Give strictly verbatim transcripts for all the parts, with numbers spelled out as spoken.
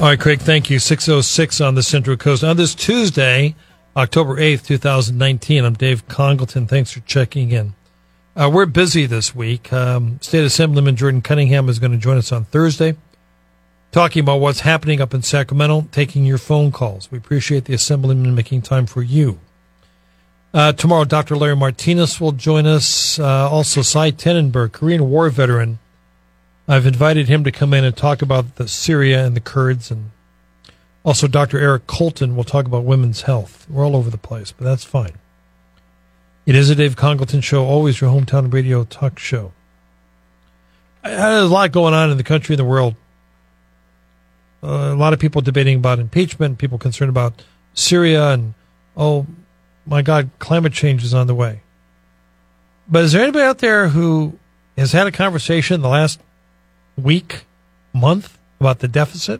All right, Craig, thank you. six oh six on the Central Coast. On this Tuesday, October eighth, twenty nineteen, I'm Dave Congleton. Thanks for checking in. Uh, we're busy this week. Um, State Assemblyman Jordan Cunningham is going to join us on Thursday, talking about what's happening up in Sacramento, taking your phone calls. We appreciate the Assemblyman making time for you. Uh, tomorrow, Doctor Larry Martinez will join us. Uh, also, Cy Tenenberg, Korean War veteran. I've invited him to come in and talk about the Syria and the Kurds. And also, Doctor Eric Colton will talk about women's health. We're all over the place, but that's fine. It is a Dave Congleton show, always your hometown radio talk show. There's a lot going on in the country and the world. Uh, a lot of people debating about impeachment, people concerned about Syria, and, oh, my God, climate change is on the way. But is there anybody out there who has had a conversation in the last week, month, about the deficit?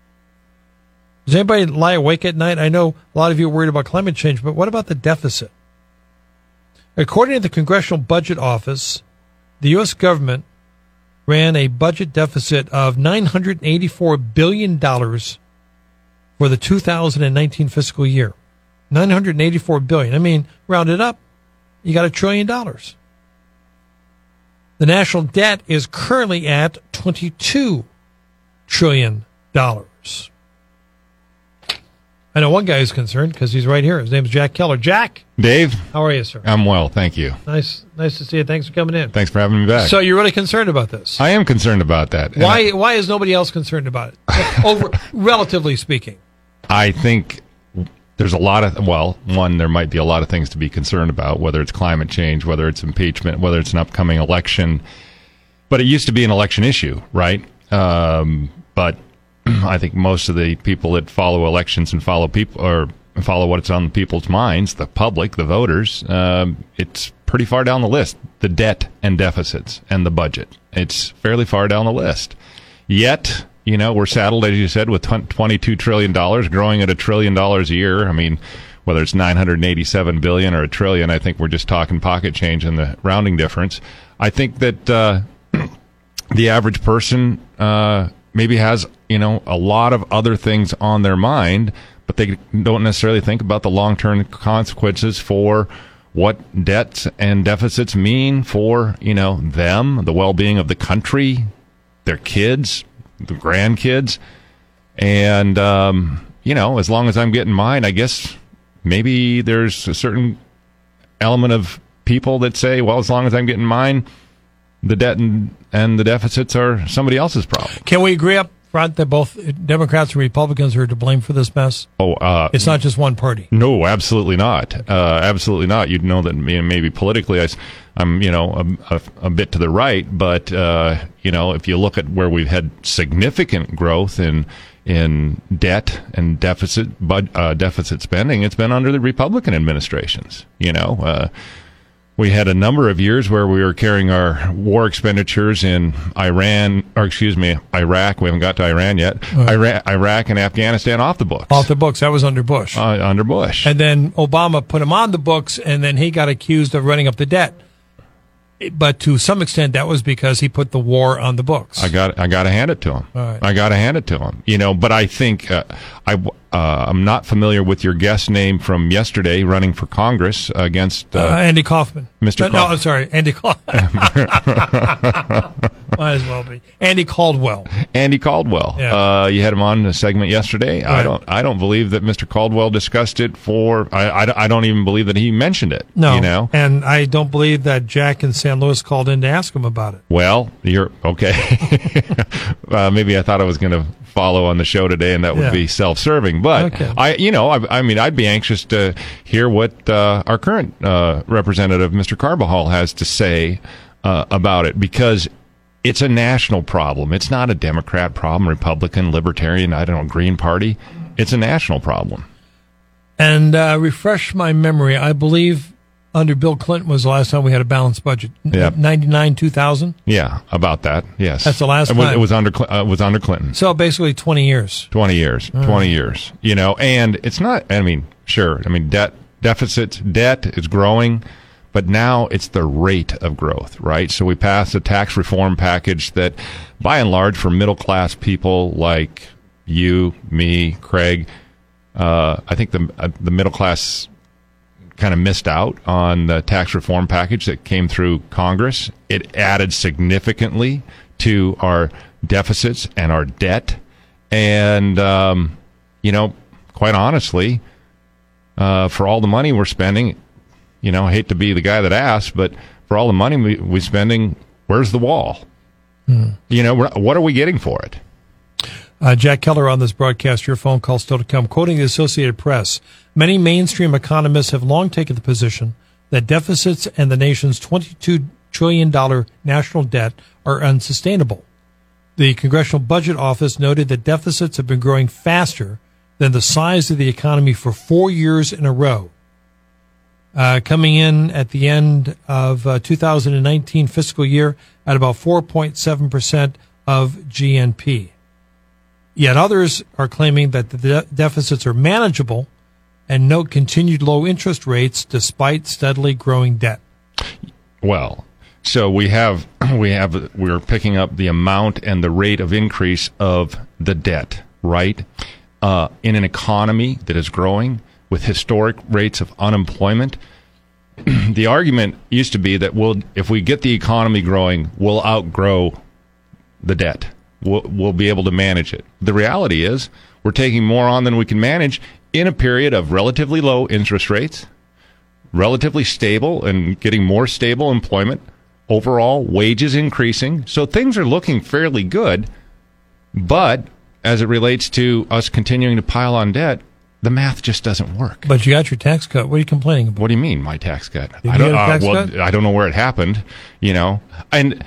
Does anybody lie awake at night? I know a lot of you are worried about climate change, but what about the deficit? According to the Congressional Budget Office, the U S government ran a budget deficit of nine hundred eighty-four billion dollars for the two thousand nineteen fiscal year. nine hundred eighty-four billion dollars. I mean, round it up, you got a trillion dollars. The national debt is currently at twenty-two trillion dollars. I know one guy who's concerned because he's right here. His name's Jack Keller. Jack! Dave? How are you, sir? I'm well, thank you. Nice nice to see you. Thanks for coming in. Thanks for having me back. So you're really concerned about this? I am concerned about that. Why I, Why is nobody else concerned about it? Over, relatively speaking. I think there's a lot of, well, one, there might be a lot of things to be concerned about, whether it's climate change, whether it's impeachment, whether it's an upcoming election. But it used to be an election issue, right? Um, but I think most of the people that follow elections and follow people or follow what's on people's minds, the public, the voters, um, it's pretty far down the list. The debt and deficits and the budget. It's fairly far down the list. Yet, you know, we're saddled, as you said, with twenty-two trillion dollars, growing at a trillion dollars a year. I mean, whether it's nine hundred eighty-seven billion dollars or a trillion, I think we're just talking pocket change in the rounding difference. I think that uh, the average person uh, maybe has, you know, a lot of other things on their mind, but they don't necessarily think about the long-term consequences for what debts and deficits mean for, you know, them, the well-being of the country, their kids, the grandkids. And, um, you know, as long as I'm getting mine, I guess maybe there's a certain element of people that say, well, as long as I'm getting mine, the debt and, and the deficits are somebody else's problem. Can we agree up front that both Democrats and Republicans are to blame for this mess? Oh, uh, it's not just one party. No, absolutely not. Uh, absolutely not. You'd know that maybe politically I, I'm, you know, a, a, a bit to the right, but, uh, you know, if you look at where we've had significant growth in in debt and deficit but, uh, deficit spending, it's been under the Republican administrations, you know. Uh, We had a number of years where we were carrying our war expenditures in Iran, or excuse me, Iraq. We haven't got to Iran yet. Right. Iraq, Iraq and Afghanistan off the books. Off the books. That was under Bush. Uh, under Bush. And then Obama put him on the books, and then he got accused of running up the debt. But to some extent, that was because he put the war on the books. I got, I got to hand it to him. All right. I got to hand it to him. You know, but I think uh, I, uh, I'm not familiar with your guest name from yesterday, running for Congress against uh, uh, Andy Kaufman. Mister No, Kaufman. no, sorry, Andy Kaufman. Might as well be Andy Caldwell. Andy Caldwell. Yeah. Uh, you had him on a segment yesterday. Right. I don't. I don't believe that Mister Caldwell discussed it. For I, I, I don't even believe that he mentioned it. No, you know, and I don't believe that Jack in San Luis called in to ask him about it. Well, you're okay. uh, maybe I thought I was going to follow on the show today, and that would Yeah. be self-serving. But Okay. I, you know, I, I mean, I'd be anxious to hear what uh, our current uh, representative, Mister Carbajal, has to say uh, about it, because it's a national problem. It's not a Democrat problem, Republican, Libertarian, I don't know, Green Party. It's a national problem. And uh, refresh my memory, I believe under Bill Clinton was the last time we had a balanced budget. Yep. ninety-nine, two thousand. Yeah, about that. Yes, That's the last it was, time. It was under uh, it was under Clinton. So basically twenty years. Twenty years. All Twenty right. years. You know, and it's not. I mean, sure. I mean, debt deficits, debt is growing, but now it's the rate of growth, right? So we passed a tax reform package that, by and large, for middle class people like you, me, Craig. Uh, I think the uh, the middle class kind of missed out on the tax reform package that came through Congress. It added significantly to our deficits and our debt. And, um, you know, quite honestly, uh, for all the money we're spending, you know, I hate to be the guy that asks, but for all the money we, we're spending, where's the wall? Hmm. You know, what are we getting for it? Uh, Jack Keller on this broadcast, your phone call still to come. Quoting the Associated Press, many mainstream economists have long taken the position that deficits and the nation's twenty-two trillion dollars national debt are unsustainable. The Congressional Budget Office noted that deficits have been growing faster than the size of the economy for four years in a row. Uh, coming in at the end of uh, two thousand nineteen fiscal year at about four point seven percent of G N P. Yet others are claiming that the de- deficits are manageable and note continued low interest rates despite steadily growing debt. Well, so we have we have we're picking up the amount and the rate of increase of the debt, right? Uh, in an economy that is growing with historic rates of unemployment. The argument used to be that we'll, if we get the economy growing, we'll outgrow the debt. We'll, we'll be able to manage it. The reality is we're taking more on than we can manage in a period of relatively low interest rates, relatively stable and getting more stable employment, overall wages increasing. So things are looking fairly good. But as it relates to us continuing to pile on debt, the math just doesn't work. But you got your tax cut. What are you complaining about? What do you mean, my tax cut? Did I you don't. get a tax uh, well, cut? I don't know where it happened. You know, and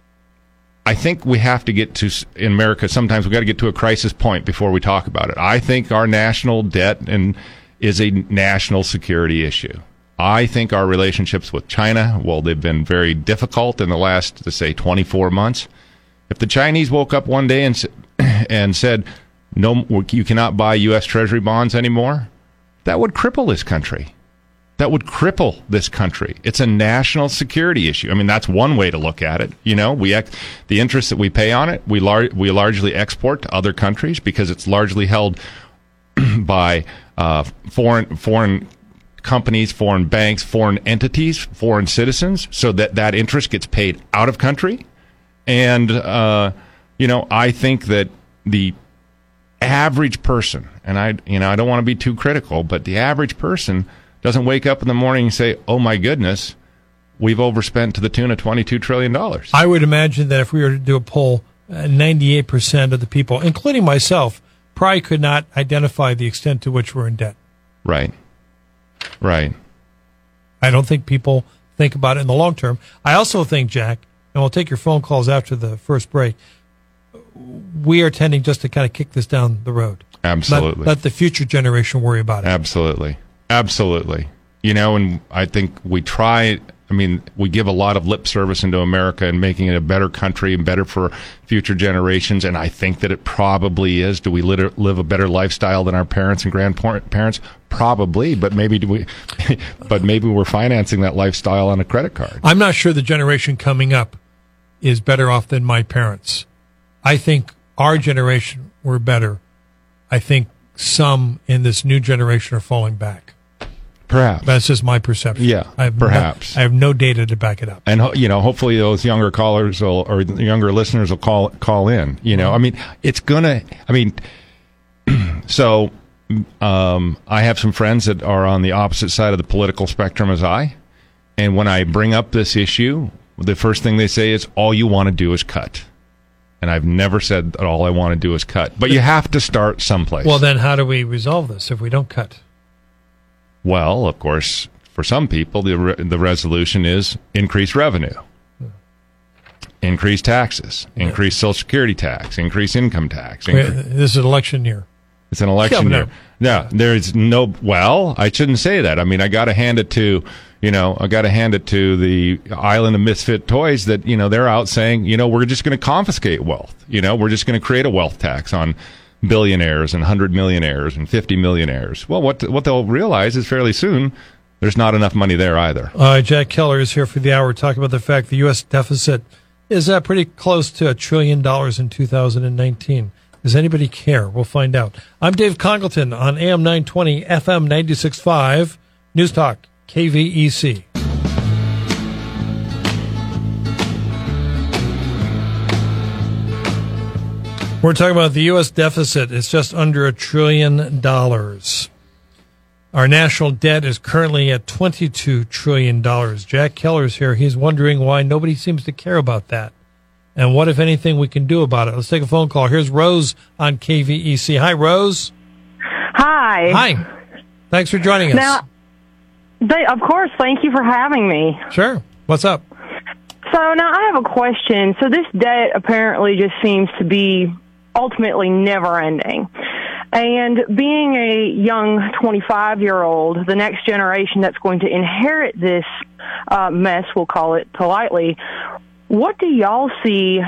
I think we have to get to in America. Sometimes we got to get to a crisis point before we talk about it. I think our national debt and is a national security issue. I think our relationships with China, well, they've been very difficult in the last, to say, twenty-four months. If the Chinese woke up one day and and said, no, you cannot buy U S Treasury bonds anymore, that would cripple this country. That would cripple this country. It's a national security issue. I mean, that's one way to look at it. You know, we ex- the interest that we pay on it, we lar- we largely export to other countries because it's largely held by uh, foreign foreign companies, foreign banks, foreign entities, foreign citizens, so that that interest gets paid out of country. And uh, you know, I think that the average person, and I, you know, I don't want to be too critical, but the average person doesn't wake up in the morning and say, "Oh my goodness, we've overspent to the tune of twenty-two trillion dollars." I would imagine that if we were to do a poll, uh, ninety-eight percent of the people, including myself, probably could not identify the extent to which we're in debt. Right. Right. I don't think people think about it in the long term. I also think, Jack, and we'll take your phone calls after the first break, we are tending just to kind of kick this down the road. Absolutely. Let, let the future generation worry about it. Absolutely. Absolutely. You know, and I think we try, I mean, we give a lot of lip service into America and making it a better country and better for future generations, and I think that it probably is. Do we lit- live a better lifestyle than our parents and grandparents? Probably, but maybe do we but maybe we're financing that lifestyle on a credit card. I'm not sure the generation coming up is better off than my parents. I think our generation were better. I think some in this new generation are falling back. Perhaps. That's just my perception. Yeah, I have perhaps. No, I have no data to back it up. And, you know, hopefully those younger callers will, or younger listeners will call call in. You know, I mean, it's going to, I mean, so um, I have some friends that are on the opposite side of the political spectrum as I. And when I bring up this issue, the first thing they say is, all you want to do is cut. And I've never said that all I want to do is cut. But you have to start someplace. Well, then how do we resolve this if we don't cut? Well, of course, for some people, the re- the resolution is increase revenue, increase taxes, increase Social Security tax, increase income tax. Incre- this is an election year. It's an election yeah, year. No, there's no. Well, I shouldn't say that. I mean, I got to hand it to, you know, I got to hand it to the Island of Misfit Toys that, you know, they're out saying, you know, we're just going to confiscate wealth. You know, we're just going to create a wealth tax on billionaires and hundred millionaires and fifty millionaires. Well, what what they'll realize is fairly soon there's not enough money there either. Uh, Jack Keller is here for the hour talking about the fact the U S deficit is uh, pretty close to a trillion dollars in two thousand nineteen. Does anybody care? We'll find out. I'm Dave Congleton on A M nine twenty, F M ninety-six point five, News Talk, K V E C. We're talking about the U S deficit. It's just under a trillion dollars. Our national debt is currently at twenty-two trillion dollars. Jack Keller's here. He's wondering why nobody seems to care about that. And what, if anything, we can do about it. Let's take a phone call. Here's Rose on K V E C. Hi, Rose. Hi. Hi. Thanks for joining us. Now, they, of course, thank you for having me. Sure. What's up? So now I have a question. So this debt apparently just seems to be ultimately never ending. And being a young twenty-five-year-old, the next generation that's going to inherit this uh, mess, we'll call it politely, what do y'all see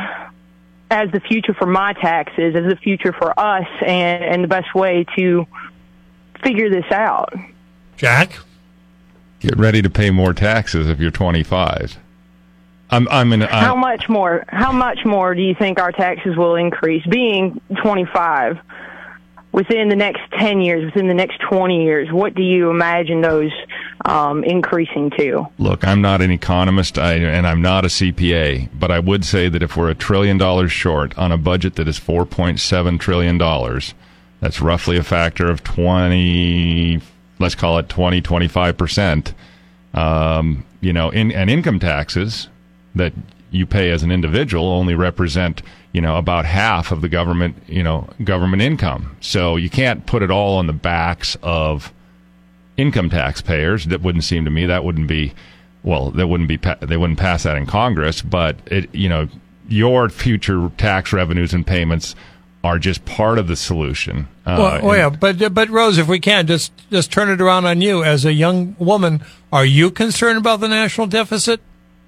as the future for my taxes, as the future for us, and, and the best way to figure this out? Jack? Get ready to pay more taxes if you're twenty-five. I'm, I'm in, I'm, How much more? How much more do you think our taxes will increase? Being twenty-five, within the next ten years, within the next twenty years, what do you imagine those um, increasing to? Look, I'm not an economist, I, and I'm not a C P A, but I would say that if we're a trillion dollars short on a budget that is four point seven trillion dollars, that's roughly a factor of twenty, let's call it twenty, twenty-five percent, um, you know, in, and income taxes that you pay as an individual only represent, you know, about half of the government, you know, government income. So you can't put it all on the backs of income taxpayers. That wouldn't seem to me, that wouldn't be, well, that wouldn't be, they wouldn't pass that in Congress, but it, you know, your future tax revenues and payments are just part of the solution. Uh, well, oh yeah, but but Rose, if we can, just just turn it around on you as a young woman. Are you concerned about the national deficit?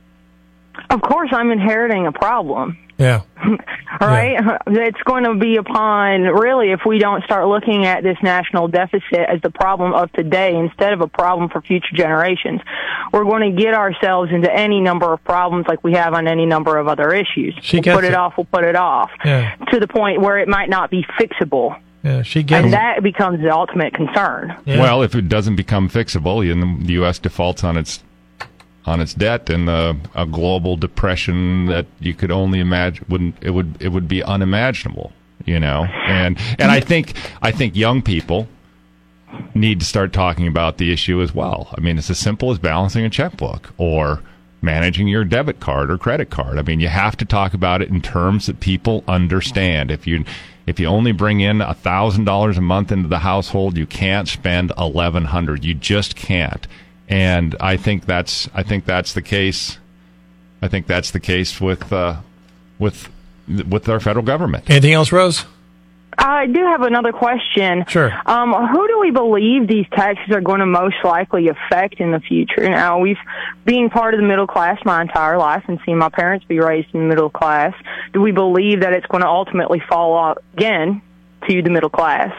Of course, I'm inheriting a problem. Yeah. All right? Yeah. It's going to be upon, really, if we don't start looking at this national deficit as the problem of today instead of a problem for future generations, we're going to get ourselves into any number of problems like we have on any number of other issues. She we'll gets put it, it off, we'll put it off, yeah. to the point where it might not be fixable. Yeah, she gets and that becomes the ultimate concern. Yeah. Well, if it doesn't become fixable, then the U S defaults on its on its debt, and uh, a global depression that you could only imagine wouldn't it would it would be unimaginable, you know. And and I think I think young people need to start talking about the issue as well. I mean, it's as simple as balancing a checkbook or managing your debit card or credit card. I mean, you have to talk about it in terms that people understand. If you if you only bring in a thousand dollars a month into the household, you can't spend eleven hundred. You just can't. And I think that's I think that's the case. I think that's the case with uh, with with our federal government. Anything else, Rose? I do have another question. Sure. Um, who do we believe these taxes are going to most likely affect in the future? Now, we've being part of the middle class my entire life and seeing my parents be raised in the middle class. Do we believe that it's going to ultimately fall off again to the middle class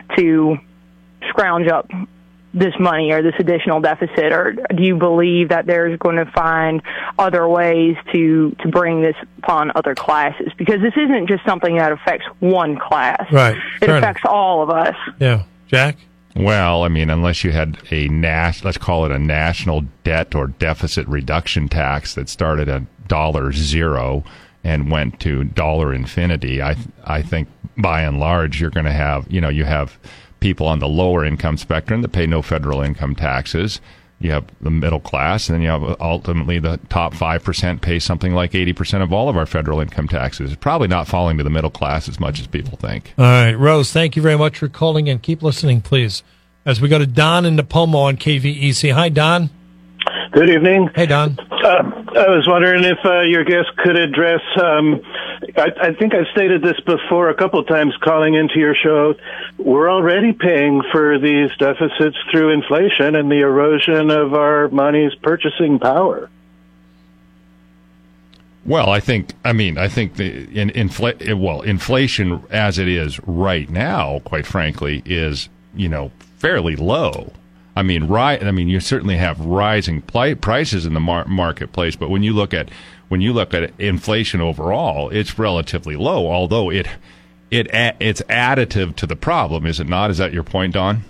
to scrounge up this money or this additional deficit, or do you believe that there's going to find other ways to, to bring this upon other classes? Because this isn't just something that affects one class. Right. It Fair affects enough. all of us. Yeah. Jack? Well, I mean, unless you had a nas- let's call it a national debt or deficit reduction tax that started at dollar zero and went to dollar infinity, I I think by and large you're going to have, you know, you have people on the lower income spectrum that pay no federal income taxes. You have the middle class, and then you have ultimately the top five percent pay something like eighty percent of all of our federal income taxes. It's probably not falling to the middle class as much as people think. All right, Rose, thank you very much for calling in. Keep listening, please, as we go to Don in Napomo on K V E C. Hi, Don. Good evening. Hey, Don. Uh, I was wondering if uh, your guest could address, um, I, I think I've stated this before a couple of times calling into your show, we're already paying for these deficits through inflation and the erosion of our money's purchasing power. Well, I think, I mean, I think the in, infl- well, inflation as it is right now, quite frankly, is, you know, fairly low. I mean, ri- I mean, you certainly have rising pli- prices in the mar- marketplace, but when you look at when you look at inflation overall, it's relatively low. Although it it it's additive to the problem, is it not? Is that your point, Don?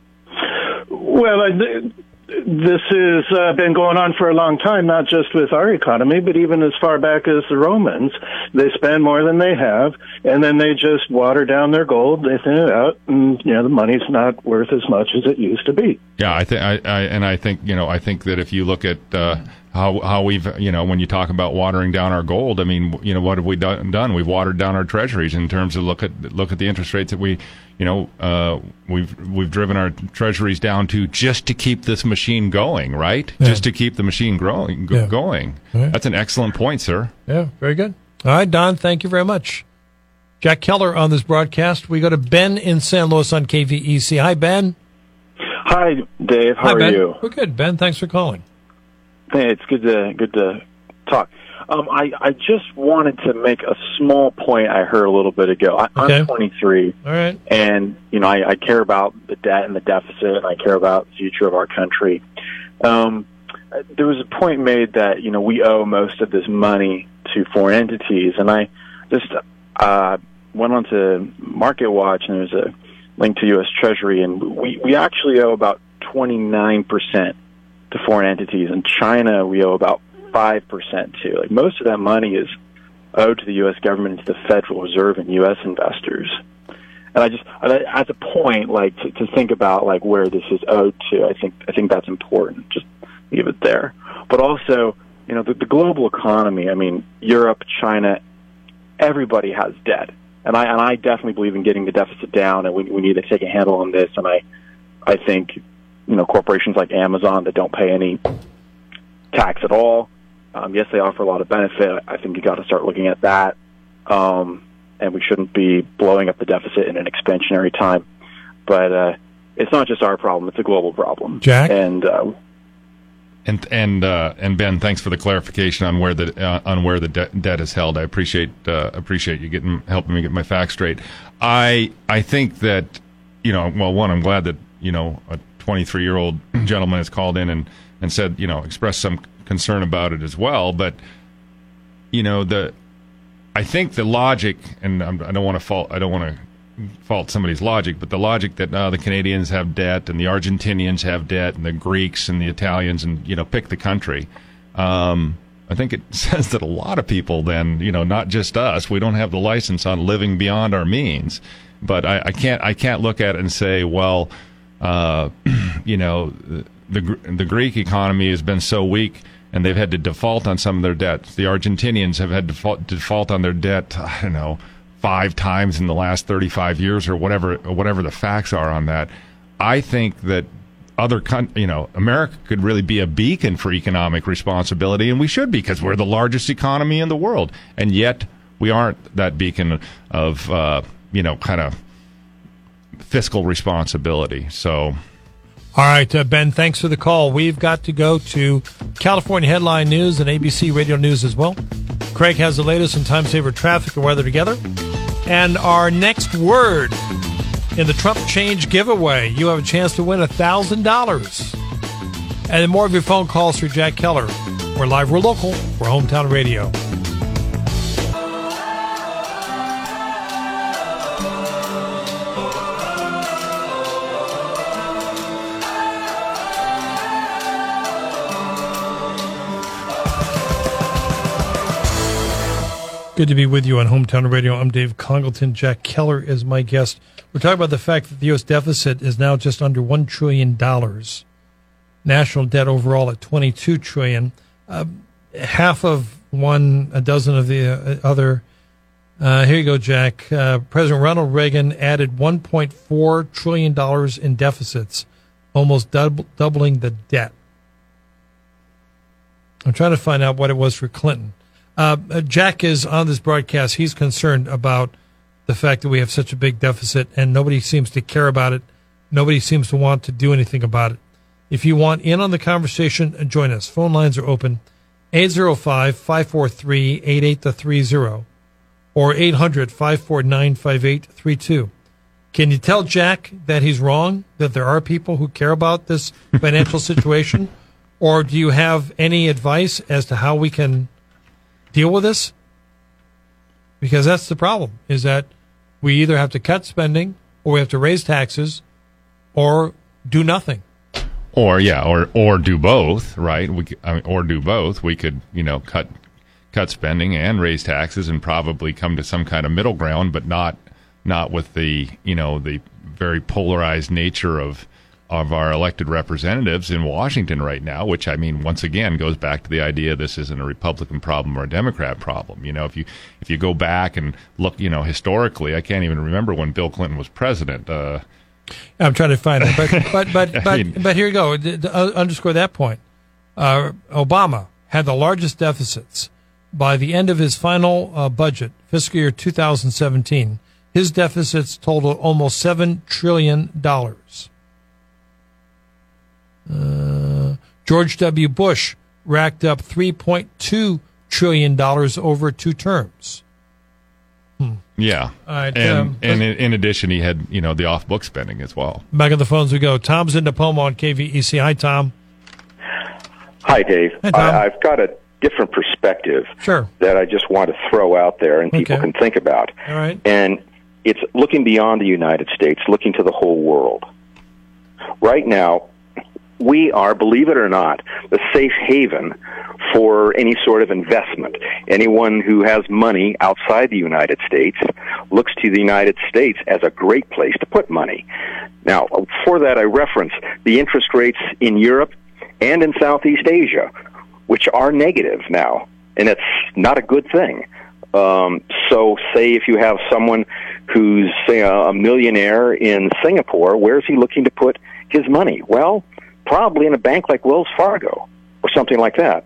Well, I, this has uh, been going on for a long time, not just with our economy, but even as far back as the Romans. They spend more than they have, and then they just water down their gold, they thin it out, and you know the money's not worth as much as it used to be. Yeah, I think, I, I, and I think you know, I think that if you look at uh, how how we've, you know, when you talk about watering down our gold, I mean, you know, what have we done? done? We've watered down our treasuries in terms of look at look at the interest rates that we. You know, uh, we've we've driven our treasuries down to just to keep this machine going, right? Yeah. Just to keep the machine growing, go, yeah. going. Right. That's an excellent point, sir. Yeah, very good. All right, Don, thank you very much. Jack Keller on this broadcast. We go to Ben in San Luis on K V E C. Hi, Ben. Hi, Dave. How Hi, are Ben. you? We're good, Ben. Thanks for calling. Hey, it's good to good to talk. Um, I, I just wanted to make a small point I heard a little bit ago. I, okay. I'm twenty-three, all right, and you know I, I care about the debt and the deficit, and I care about the future of our country. Um, there was a point made that you know we owe most of this money to foreign entities, and I just uh, went on to MarketWatch, and there's a link to U S Treasury, and we, we actually owe about twenty-nine percent to foreign entities. In China, we owe about five percent too. Like most of that money is owed to the U S government, to the Federal Reserve, and U S investors. And I just, as a point, like to, to think about like where this is owed to, I think I think that's important. Just leave it there. But also, you know, the, the global economy. I mean, Europe, China, everybody has debt, and I and I definitely believe in getting the deficit down, and we we need to take a handle on this. And I, I think, you know, corporations like Amazon that don't pay any tax at all. Um, yes, they offer a lot of benefit. I think you got to start looking at that, um, and we shouldn't be blowing up the deficit in an expansionary time. But uh, it's not just our problem; it's a global problem. Jack and uh, and and uh, and Ben, thanks for the clarification on where the uh, on where the de- debt is held. I appreciate uh, appreciate you getting helping me get my facts straight. I I think that you know, well, one, I'm glad that you know a twenty-three year old gentleman has called in and and said you know expressed some concern about it as well, but you know the I think the logic, and I'm, I don't want to fault I don't want to fault somebody's logic, but the logic that uh, the Canadians have debt and the Argentinians have debt and the Greeks and the Italians and you know pick the country. Um, I think it says that a lot of people then you know not just us, we don't have the license on living beyond our means. But I, I can't I can't look at it and say, well, uh, you know the the Greek economy has been so weak, and they've had to default on some of their debt. The Argentinians have had to default, default on their debt, I don't know, five times in the last thirty-five years or whatever or whatever the facts are on that. I think that other, con- you know, America could really be a beacon for economic responsibility, and we should be because we're the largest economy in the world. And yet we aren't that beacon of, uh, you know, kind of fiscal responsibility. So... All right, uh, Ben, thanks for the call. We've got to go to California Headline News and A B C Radio News as well. Craig has the latest in time-saver traffic and weather together. And our next word in the Trump Change giveaway, you have a chance to win one thousand dollars. And then more of your phone calls through Jack Keller. We're live, we're local, we're Hometown Radio. Good to be with you on Hometown Radio. I'm Dave Congleton. Jack Keller is my guest. We're talking about the fact that the U S deficit is now just under one trillion dollars. National debt overall at twenty-two trillion dollars. Uh, half of one, a dozen of the uh, other. Uh, here you go, Jack. Uh, President Ronald Reagan added one point four trillion dollars in deficits, almost double, doubling the debt. I'm trying to find out what it was for Clinton. Uh, Jack is on this broadcast. He's concerned about the fact that we have such a big deficit and nobody seems to care about it. Nobody seems to want to do anything about it. If you want in on the conversation, join us. Phone lines are open. eight oh five, five four three, eight eight three oh or eight hundred, five four nine, five eight three two. Can you tell Jack that he's wrong, that there are people who care about this financial situation? Or do you have any advice as to how we can deal with this? Because that's the problem, is that We either have to cut spending, or we have to raise taxes, or do nothing. Or yeah, or or do both, right? We I mean, or do both. We could, you know, cut cut spending and raise taxes, and probably come to some kind of middle ground, but not not with the you know the very polarized nature of of our elected representatives in Washington right now. Which, I mean, once again goes back to the idea this isn't a Republican problem or a Democrat problem. You know, if you if you go back and look, you know, historically, I can't even remember when Bill Clinton was president. Uh, I'm trying to find it, but but but but, mean, but here you go. To, to underscore that point, uh, Obama had the largest deficits by the end of his final uh, budget, fiscal year two thousand seventeen. His deficits totaled almost seven trillion dollars. Uh, George W. Bush racked up three point two trillion dollars over two terms. Hmm. Yeah, right, and um, and in, in addition, he had you know the off-book spending as well. Back on the phones we go. Tom's in Napomo on K V E C. Hi, Tom. Hi, Dave. Hi, Tom. I, I've got a different perspective Sure. that I just want to throw out there and people Okay. can think about. All right. And it's looking beyond the United States, looking to the whole world. Right now, we are, believe it or not, the safe haven for any sort of investment. Anyone who has money outside the United States looks to the United States as a great place to put money. Now, for that, I reference the interest rates in Europe and in Southeast Asia, which are negative now, and it's not a good thing. Um, so, say if you have someone who's, say, a, a millionaire in Singapore, where is he looking to put his money? Well, probably in a bank like Wells Fargo or something like that,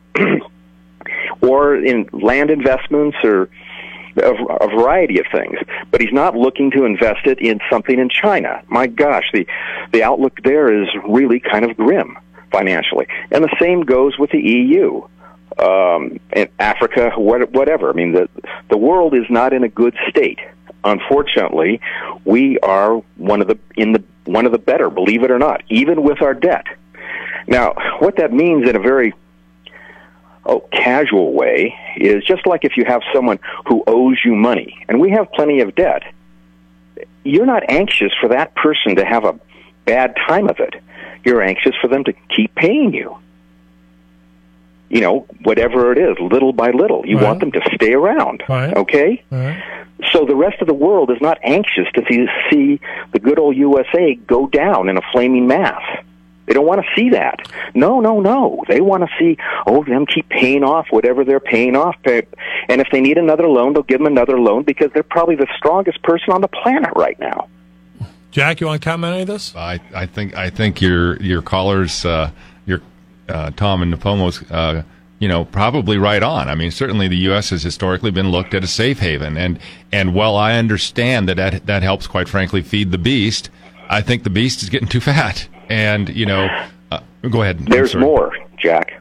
or in land investments or a, a variety of things. But he's not looking to invest it in something in China. My gosh, the the outlook there is really kind of grim financially. And the same goes with the E U. Um, and Africa, whatever. I mean, the the world is not in a good state. Unfortunately, we are one of the in the one of the better, believe it or not, even with our debt. Now, what that means in a very oh, casual way is just like if you have someone who owes you money, and we have plenty of debt, you're not anxious for that person to have a bad time of it. You're anxious for them to keep paying you. You know, whatever it is, little by little. You Right. want them to stay around, Right. okay? All right. So the rest of the world is not anxious to see, see the good old U S A go down in a flaming mass. They don't want to see that. No, no, no. They want to see, oh, them keep paying off whatever they're paying off. And if they need another loan, they'll give them another loan because they're probably the strongest person on the planet right now. Jack, you want to comment on any of this? I, I think I think your your callers, uh, your uh, Tom and Napomo's, uh, you know, probably right on. I mean, certainly the U S has historically been looked at as safe haven, and and while I understand that that, that helps, quite frankly, feed the beast, I think the beast is getting too fat. And you know, uh, go ahead. I'm There's sorry. more, Jack.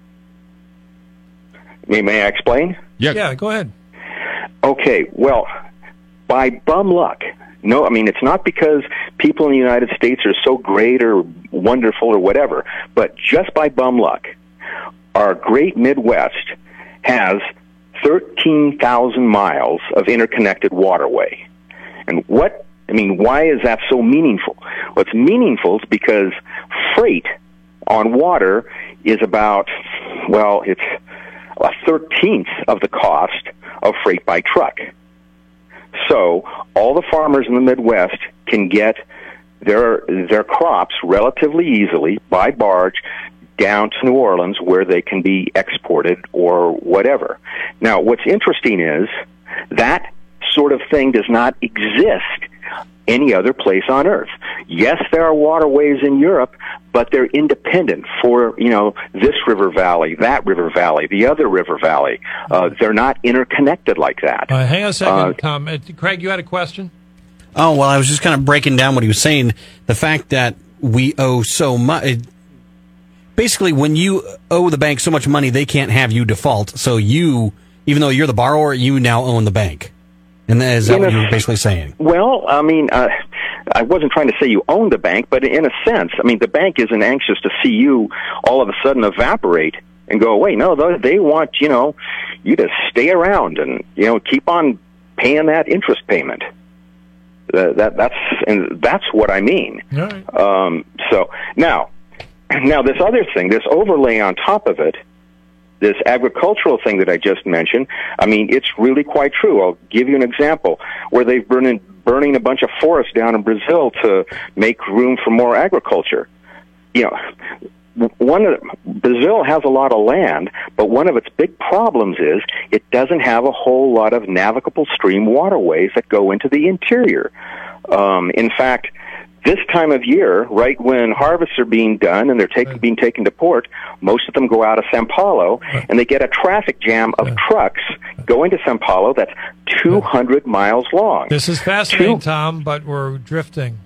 May, may I explain? Yeah. Yeah, go ahead. Okay, well, by bum luck. No, I mean, it's not because people in the United States are so great or wonderful or whatever, but just by bum luck, our great Midwest has thirteen thousand miles of interconnected waterway. And what, I mean, why is that so meaningful? Well, it's meaningful because freight on water is about, well, it's a thirteenth of the cost of freight by truck. So all the farmers in the Midwest can get their their crops relatively easily by barge down to New Orleans where they can be exported or whatever. Now, what's interesting is that sort of thing does not exist any other place on Earth. Yes, there are waterways in Europe, but they're independent for, you know, this river valley, that river valley, the other river valley. Uh, they're not interconnected like that. Uh, hang on a second, Uh, Tom. Uh, Craig, you had a question? Oh, well, I was just kind of breaking down what he was saying. The fact that we owe so much. Basically, when you owe the bank so much money, they can't have you default. So you, even though you're the borrower, you now own the bank. And that, is that In what a- you're basically saying? Well, I mean, uh, I wasn't trying to say you own the bank, but in a sense, I mean, the bank isn't anxious to see you all of a sudden evaporate and go away. No, they- they want, you know, you to stay around and, you know, keep on paying that interest payment. Uh, that that's and that's what I mean. All right. Um, so now, now this other thing, this overlay on top of it, this agricultural thing that I just mentioned. I mean, it's really quite true. I'll give you an example where they've been burning a bunch of forests down in Brazil to make room for more agriculture. You know, one of the, Brazil has a lot of land, but one of its big problems is it doesn't have a whole lot of navigable stream waterways that go into the interior. Um, in fact, this time of year, right when harvests are being done and they're take, being taken to port, most of them go out of Sao Paulo, and they get a traffic jam of trucks going to Sao Paulo that's two hundred miles long. This is fascinating, Two, Tom, but we're drifting.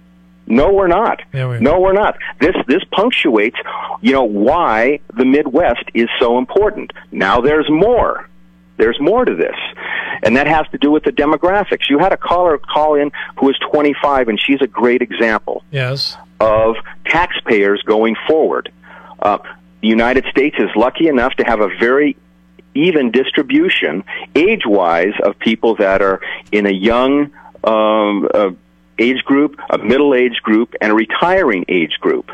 No, we're not. Yeah, we are. No, we're not. This this punctuates, you know, why the Midwest is so important. Now there's more. There's more to this, and that has to do with the demographics. You had a caller call in who is twenty-five, and she's a great example Yes. of taxpayers going forward. Uh, the United States is lucky enough to have a very even distribution, age-wise, of people that are in a young um, uh, age group, a middle age group, and a retiring age group.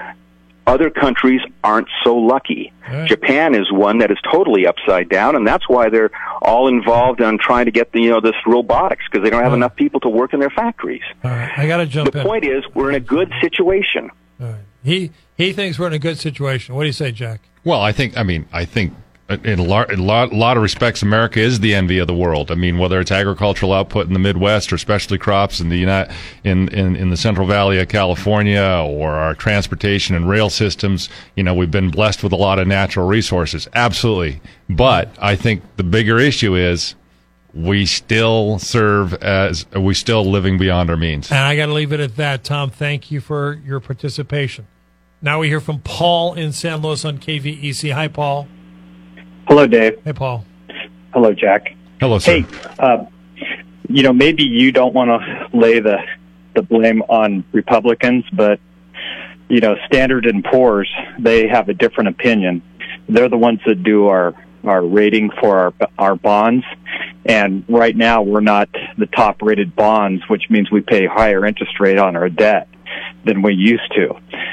Other countries aren't so lucky. Right. Japan is one that is totally upside down, and that's why they're all involved on trying to get the, you know, this robotics, because they don't have Right. enough people to work in their factories. All right. I got to jump The in. point is, we're in a good situation. All right. He he thinks we're in a good situation. What do you say, Jack? Well, I think, I mean, I think in a lot, in a lot, lot of respects, America is the envy of the world. I mean, whether it's agricultural output in the Midwest or specialty crops in the United, in, in, in the Central Valley of California, or our transportation and rail systems, you know, we've been blessed with a lot of natural resources. Absolutely. But I think the bigger issue is we still serve as, we still living beyond our means. And I got to leave it at that. Tom, thank you for your participation. Now we hear from Paul in San Luis on K V E C. Hi, Paul. Hello, Dave. Hey, Paul. Hello, Jack. Hello, sir. Hey, uh, you know, maybe you don't want to lay the the blame on Republicans, but you know, Standard and Poor's, they have a different opinion. They're the ones that do our our rating for our our bonds, and right now we're not the top rated bonds, which means we pay higher interest rate on our debt than we used to.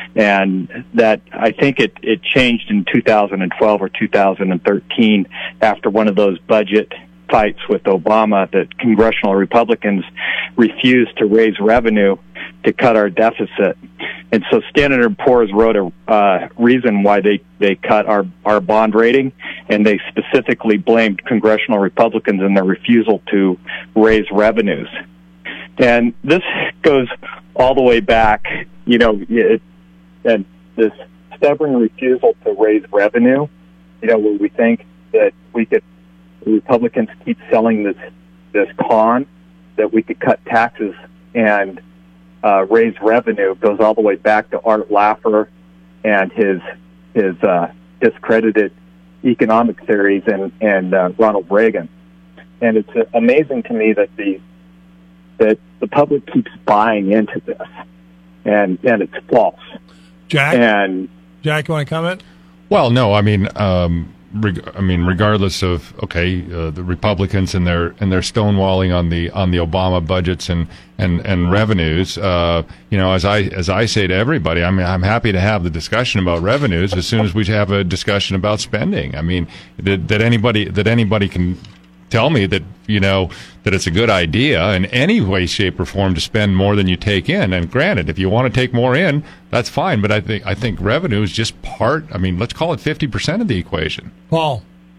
And that, I think it, it changed in two thousand twelve or two thousand thirteen after one of those budget fights with Obama that congressional Republicans refused to raise revenue to cut our deficit. And so Standard and Poor's wrote a uh, reason why they, they cut our, our bond rating, and they specifically blamed congressional Republicans in their refusal to raise revenues. And this goes all the way back, you know, it, and this stubborn refusal to raise revenue, you know, where we think that we could, the Republicans keep selling this this con that we could cut taxes and uh, raise revenue, goes all the way back to Art Laffer and his his uh, discredited economic theories and and uh, Ronald Reagan. And it's uh, amazing to me that the that the public keeps buying into this, and and it's false. Jack? And Jack, you want to comment? Well, no, I mean, um, reg- I mean, regardless of okay, uh, the Republicans and their and their stonewalling on the on the Obama budgets and and and revenues, uh, you know, as I as I say to everybody, I mean, I'm happy to have the discussion about revenues as soon as we have a discussion about spending. I mean, that, that anybody that anybody can tell me that, you know, that it's a good idea in any way, shape, or form to spend more than you take in. And granted, if you want to take more in, that's fine. But I think I think revenue is just part. I mean, let's call it fifty percent of the equation. Paul.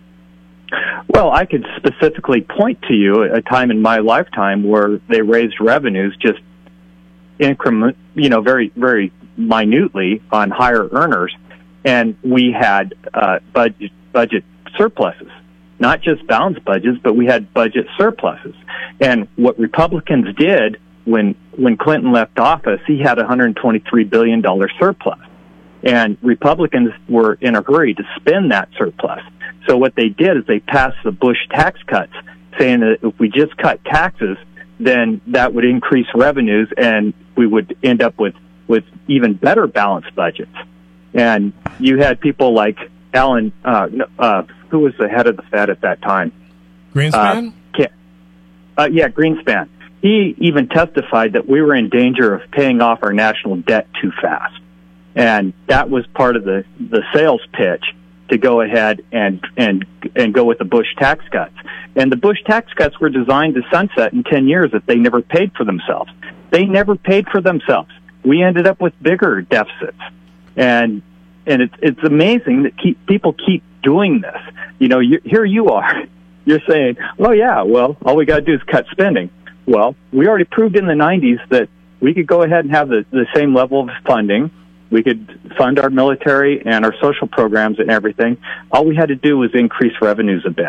well, I could specifically point to you a time in my lifetime where they raised revenues just increment, you know, very very minutely on higher earners, and we had uh, budget budget surpluses. Not just balanced budgets, but we had budget surpluses. And what Republicans did when when Clinton left office, he had a one hundred twenty-three billion dollars surplus. And Republicans were in a hurry to spend that surplus. So what they did is they passed the Bush tax cuts, saying that if we just cut taxes, then that would increase revenues and we would end up with, with even better balanced budgets. And you had people like Alan, uh, uh, who was the head of the Fed at that time? Greenspan? Uh, uh, yeah, Greenspan. he even testified that we were in danger of paying off our national debt too fast. And that was part of the, the sales pitch to go ahead and, and, and go with the Bush tax cuts. And the Bush tax cuts were designed to sunset in ten years if they never paid for themselves. They never paid for themselves. We ended up with bigger deficits. And, and it's, it's amazing that keep, people keep doing this. You know, you, here you are. You're saying, oh yeah, well, all we got to do is cut spending. Well, we already proved in the nineties that we could go ahead and have the, the same level of funding. We could fund our military and our social programs and everything. All we had to do was increase revenues a bit.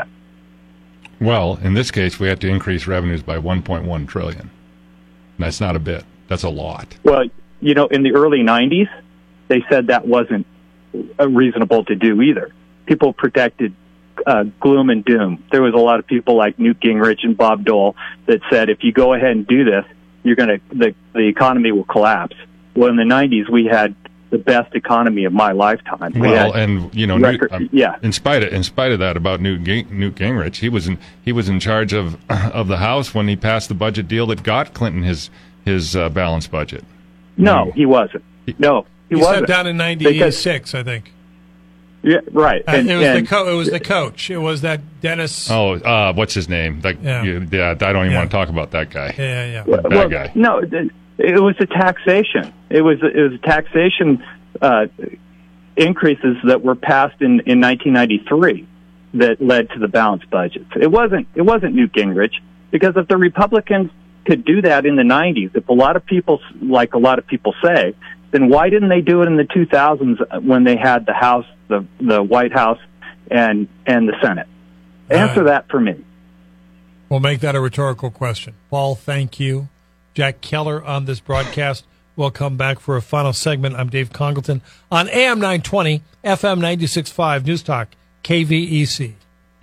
Well, in this case, we have to increase revenues by one point one trillion dollars. That's not a bit. That's a lot. Well, you know, in the early nineties, they said that wasn't reasonable to do either. People protected uh, gloom and doom. There was a lot of people like Newt Gingrich and Bob Dole that said, if you go ahead and do this, you're going to the the economy will collapse. Well, in the nineties, we had the best economy of my lifetime. We well, had and you know, record, Newt, um, yeah. In spite of in spite of that about Newt, Ging, Newt Gingrich, he was in he was in charge of of the House when he passed the budget deal that got Clinton his his uh, balanced budget. No, he wasn't. No, he, he wasn't. stepped down in ninety-six, I think. Yeah, right. Uh, and, it was and, the co- it was the coach. It was that Dennis. Oh, uh, what's his name? That, Yeah. you, yeah, I don't even Yeah. want to talk about that guy. Yeah, yeah. well, That well, guy. No, it, it was the taxation. It was it was taxation uh, increases that were passed in, in nineteen ninety-three that led to the balanced budgets. It wasn't it wasn't Newt Gingrich, because if the Republicans could do that in the nineties, if a lot of people, like a lot of people say, then why didn't they do it in the two thousands when they had the House, the the White House, and and the Senate? Answer Uh, that for me. We'll make that a rhetorical question. Paul, thank you. Jack Keller on this broadcast. We'll come back for a final segment. I'm Dave Congleton on A M nine twenty, F M ninety-six point five News Talk, K V E C.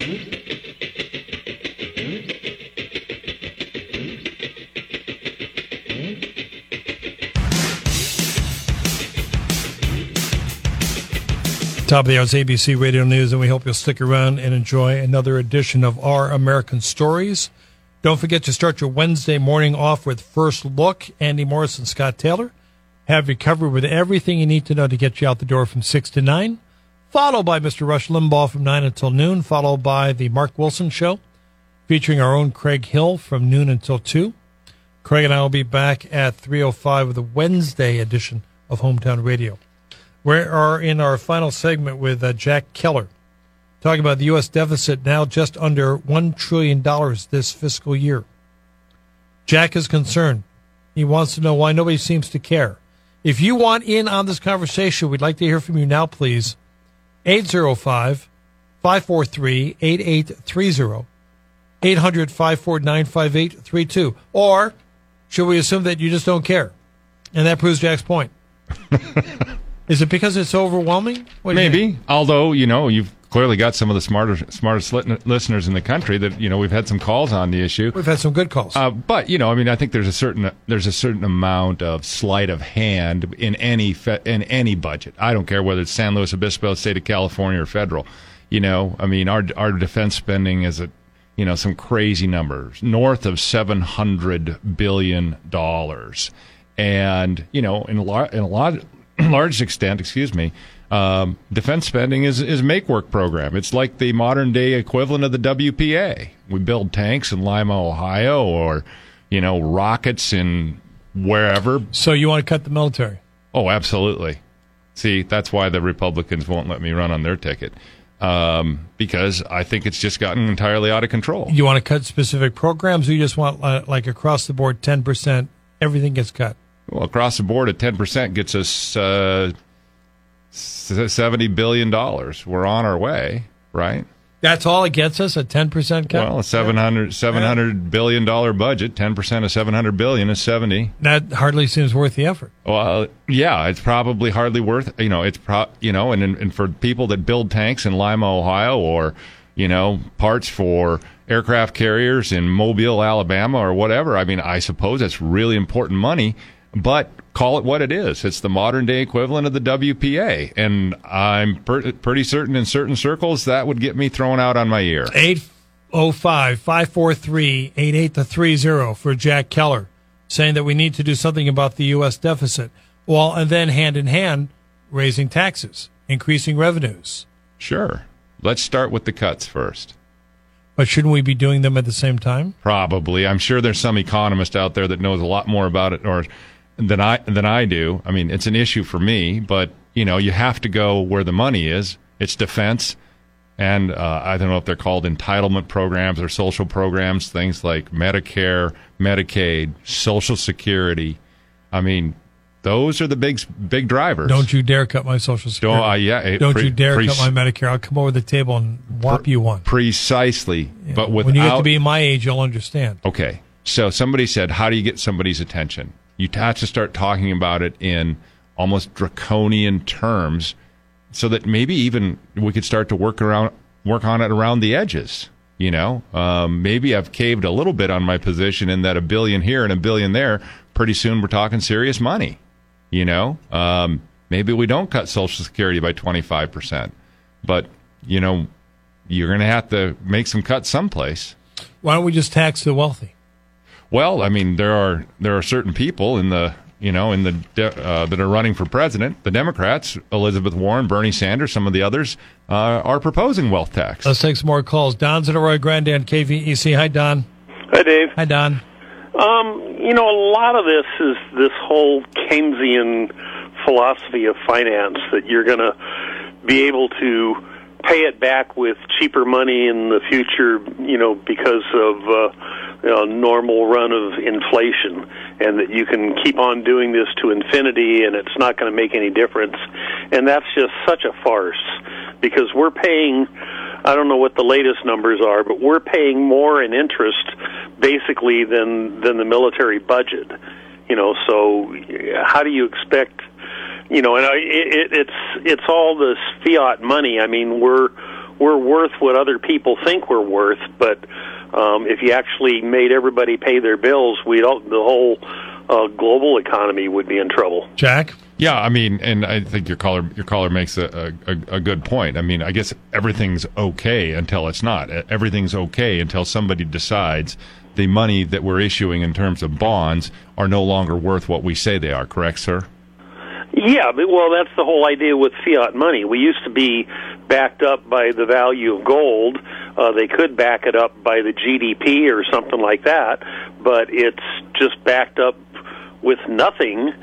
Top of the hour's A B C Radio News, and we hope you'll stick around and enjoy another edition of Our American Stories. Don't forget to start your Wednesday morning off with First Look. Andy Morris and Scott Taylor have you covered with everything you need to know to get you out the door from six to nine, followed by Mister Rush Limbaugh from nine until noon, followed by the Mark Wilson Show, featuring our own Craig Hill from noon until two. Craig and I will be back at three oh five with the Wednesday edition of Hometown Radio. We are in our final segment with uh, Jack Keller, talking about the U S deficit now just under one trillion dollars this fiscal year. Jack is concerned. He wants to know why nobody seems to care. If you want in on this conversation, we'd like to hear from you now, please. eight oh five, five four three, eight eight three oh, eight hundred, five four nine, five eight three two. Or should we assume that you just don't care? And that proves Jack's point. Is it because it's overwhelming? What do you Maybe. think? Although, you know, you've clearly got some of the smarter, smartest lit- listeners in the country that, you know, we've had some calls on the issue. We've had some good calls. Uh, but, you know, I mean, I think there's a certain there's a certain amount of sleight of hand in any fe- in any budget. I don't care whether it's San Luis Obispo, state of California, or federal. You know, I mean, our our defense spending is at, you know, some crazy numbers, north of seven hundred billion dollars. And, you know, in a, lar- in a lot, large extent, excuse me, um, defense spending is, is make-work program. It's like the modern-day equivalent of the W P A. We build tanks in Lima, Ohio, or, you know, rockets in wherever. So you want to cut the military? Oh, absolutely. See, that's why the Republicans won't let me run on their ticket, um, because I think it's just gotten entirely out of control. You want to cut specific programs, or you just want, uh, like, across the board, ten percent, everything gets cut? Well, across the board, at ten percent gets us uh, seventy billion dollars. We're on our way, right? That's all it gets us, a ten percent cut? Well, a seven hundred, seven hundred billion dollars budget, ten percent of seven hundred billion dollars is seventy. That hardly seems worth the effort. Well, yeah, it's probably hardly worth, you know, it's pro, you know, and, and for people that build tanks in Lima, Ohio, or, you know, parts for aircraft carriers in Mobile, Alabama, or whatever, I mean, I suppose that's really important money, but call it what it is. It's the modern day equivalent of the W P A. And I'm per- pretty certain in certain circles that would get me thrown out on my ear. Eight, oh five, five four three, eight eight three zero for Jack Keller, saying that we need to do something about the U S deficit. Well, and then hand in hand, raising taxes, increasing revenues. Sure. Let's start with the cuts first. But shouldn't we be doing them at the same time? Probably. I'm sure there's some economist out there that knows a lot more about it or than I than I do. I mean, it's an issue for me, but you know, you have to go where the money is. It's defense, and uh, I don't know if they're called entitlement programs or social programs, things like Medicare, Medicaid, Social Security. I mean, those are the big big drivers. Don't you dare cut my Social Security. Don't, uh, yeah, it, Don't pre- you dare pre- cut my Medicare. I'll come over the table and whop pre- you one. Precisely. Yeah. But without, when you get to be my age, you'll understand. Okay. So somebody said, how do you get somebody's attention? You have to start talking about it in almost draconian terms so that maybe even we could start to work around, work on it around the edges. You know, um, maybe I've caved a little bit on my position in that a billion here and a billion there. Pretty soon we're talking serious money. You know, um, maybe we don't cut Social Security by twenty-five percent, but, you know, you're going to have to make some cuts someplace. Why don't we just tax the wealthy? Well, I mean, there are there are certain people in the, you know, in the de- uh, that are running for president. The Democrats, Elizabeth Warren, Bernie Sanders, some of the others uh, are proposing wealth tax. Let's take some more calls. Don's at Arroyo Grande on K V E C. Hi, Don. Hi, Dave. Hi, Don. Um, you know, a lot of this is this whole Keynesian philosophy of finance that you're going to be able to pay it back with cheaper money in the future, you know, because of uh, you know, normal run of inflation, and that you can keep on doing this to infinity and it's not going to make any difference. And that's just such a farce, because we're paying, I don't know what the latest numbers are, but we're paying more in interest basically than than the military budget. You know, so how do you expect, you know, and I, it, it's it's all this fiat money. I mean, we're we're worth what other people think we're worth, but um, if you actually made everybody pay their bills, we'd all, the whole uh, global economy would be in trouble. Jack? Yeah, I mean, and I think your caller your caller makes a, a, a good point. I mean, I guess everything's okay until it's not. Everything's okay until somebody decides the money that we're issuing in terms of bonds are no longer worth what we say they are. Correct, sir? Yeah, but, well, that's the whole idea with fiat money. We used to be backed up by the value of gold. Uh, they could back it up by the G D P or something like that, but it's just backed up with nothing.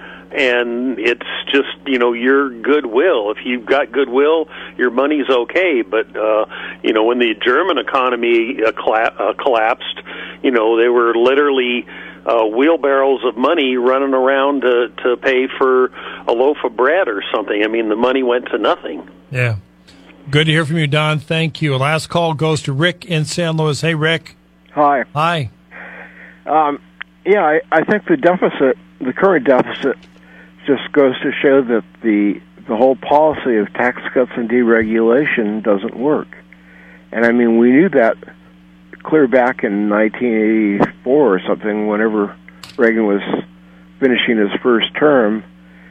And it's just, you know, your goodwill. If you've got goodwill, your money's okay. But, uh, you know, when the German economy uh, colla- uh, collapsed, you know, they were literally uh, wheelbarrows of money running around to, to pay for a loaf of bread or something. I mean, the money went to nothing. Yeah. Good to hear from you, Don. Thank you. Last call goes to Rick in San Luis. Hey, Rick. Hi. Hi. Um, yeah, I, I think the deficit, the current deficit, just goes to show that the the whole policy of tax cuts and deregulation doesn't work. And I mean, we knew that clear back in nineteen eighty-four or something, whenever Reagan was finishing his first term.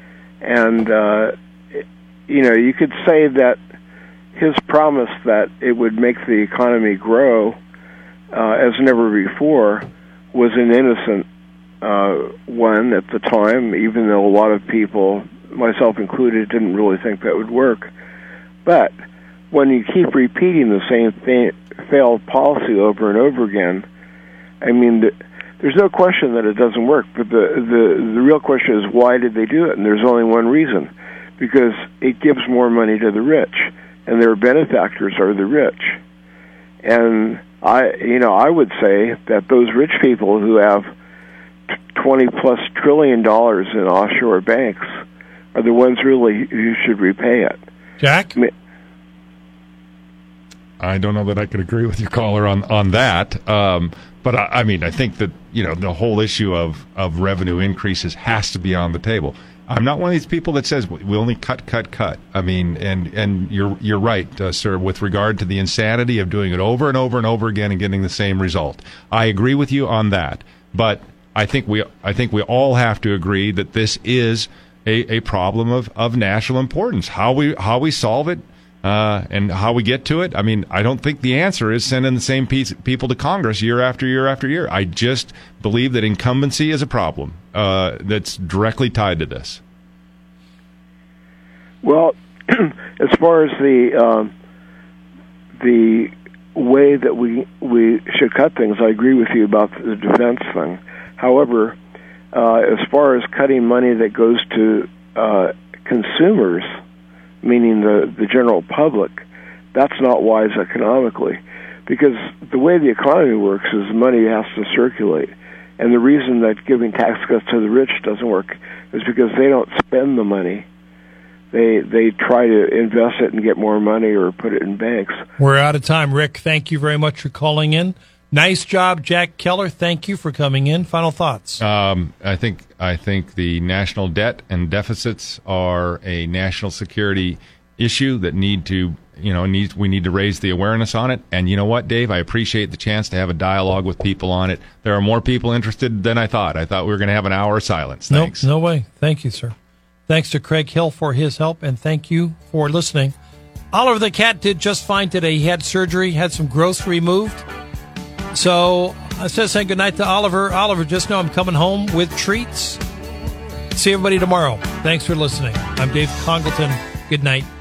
And, uh, you know, you could say that his promise that it would make the economy grow uh, as never before was an innocent Uh, one at the time, even though a lot of people, myself included, didn't really think that would work. But when you keep repeating the same fa- failed policy over and over again, I mean, the, there's no question that it doesn't work. But the, the the real question is, why did they do it? And there's only one reason: because it gives more money to the rich, and their benefactors are the rich. And I, you know, I would say that those rich people who have twenty plus trillion dollars in offshore banks are the ones really who should repay it. Jack? I, mean, I don't know that I could agree with your caller on on that. Um, but I, I mean, I think that, you know, the whole issue of, of revenue increases has to be on the table. I'm not one of these people that says we only cut, cut, cut. I mean, and, and you're you're right, uh, sir, with regard to the insanity of doing it over and over and over again and getting the same result. I agree with you on that. But I think we I think we all have to agree that this is a, a problem of, of national importance. How we how we solve it, Uh, and how we get to it, I mean, I don't think the answer is sending the same piece, people to Congress year after year after year. I just believe that incumbency is a problem uh, that's directly tied to this. Well, as far as the um, the way that we we should cut things, I agree with you about the defense thing. However, uh, as far as cutting money that goes to uh, consumers, meaning the, the general public, that's not wise economically, because the way the economy works is money has to circulate. And the reason that giving tax cuts to the rich doesn't work is because they don't spend the money. They they try to invest it and get more money or put it in banks. We're out of time. Rick, thank you very much for calling in. Nice job, Jack Keller. Thank you for coming in. Final thoughts. Um, I think I think the national debt and deficits are a national security issue that need to, you know, need, we need to raise the awareness on it. And you know what, Dave? I appreciate the chance to have a dialogue with people on it. There are more people interested than I thought. I thought we were going to have an hour of silence. Thanks. Nope, no way. Thank you, sir. Thanks to Craig Hill for his help, and thank you for listening. Oliver the cat did just fine today. He had surgery, had some growth removed. So I said saying goodnight to Oliver. Oliver, just know I'm coming home with treats. See everybody tomorrow. Thanks for listening. I'm Dave Congleton. Good night.